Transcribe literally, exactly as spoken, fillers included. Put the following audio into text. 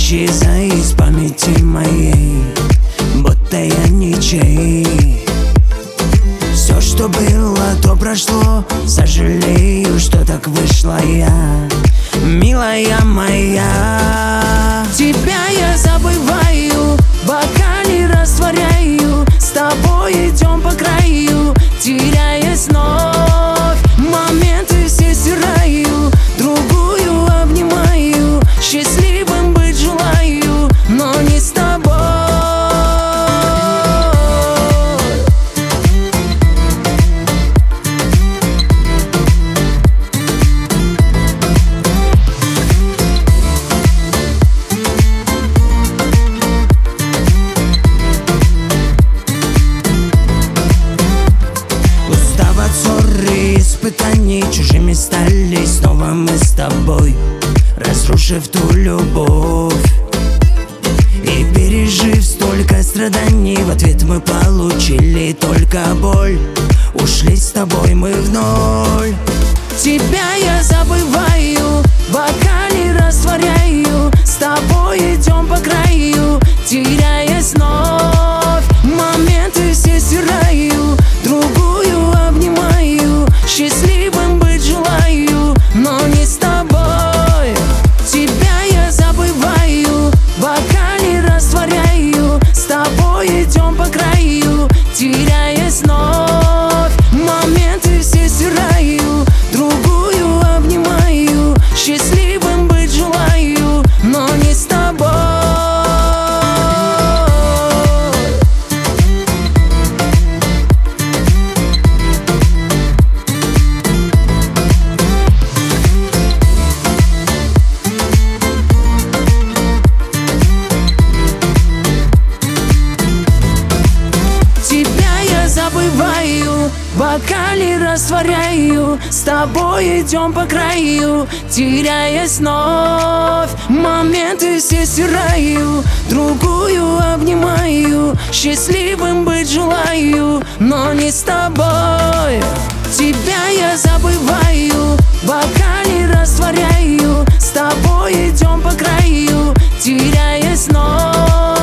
исчезай из памяти моей, будто я ничей. Все, что было, то прошло. Сожалею, что так вышла я, милая моя. Тебя я забываю, в бокале растворяю, с тобой идем по краю, теряясь вновь. Моменты все стираю, другую обнимаю, счастливым быть желаю, но не с тобой. Испытаний чужими стали, снова мы с тобой, разрушив ту любовь. И пережив столько страданий, в ответ мы получили только боль. Ушли с тобой мы в ноль. Тебя я забываю, в бокале растворяю, с тобой идем по краю, теряясь вновь. Моменты все стираю, другую обнимаю, счастливым быть желаю, но не с тобой. Тебя я забываю, в бокале растворяю, с тобой идем по краю, теряясь вновь. Моменты все стираю, другую обнимаю, счастливым быть желаю, но не с тобой. Забываю, в бокале растворяю, с тобой идем по краю, теряясь вновь. Моменты все стираю, другую обнимаю, счастливым быть желаю, но не с тобой. Тебя я забываю, в бокале растворяю, с тобой идем по краю, теряясь вновь.